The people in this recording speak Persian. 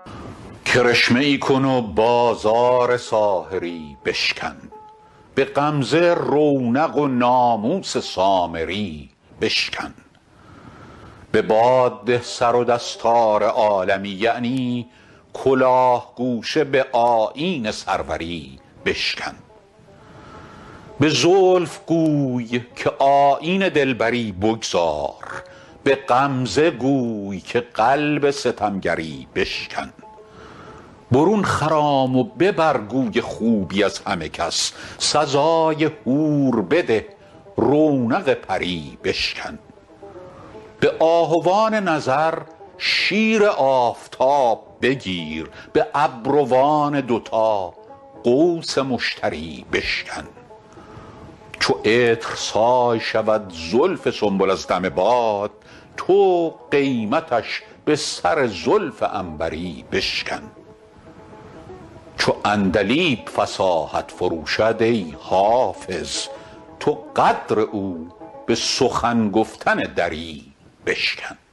کرشمه ای کن و بازار ساحری بشکن، به غمزه رونق و ناموس سامری بشکن. به باد ده سر و دستار عالمی، یعنی کلاه گوشه به آیین سروری بشکن. به زلف گوی که آیین دلبری بگذار، به غمزه گوی که قلب ستمگری بشکن. برون خرام و ببر گوی خوبی از همه کس، سزای حور بده رونق پری بشکن. به آهوان نظر شیر آفتاب بگیر، به ابروان دوتا قوس مشتری بشکن. چو عطر سای شود زلف سنبل از دم باد، تو قیمتش به سر زلف عنبری بشکن. چو عندلیب فصاحت فروشد ای حافظ، تو قدر او به سخن گفتن دری بشکن.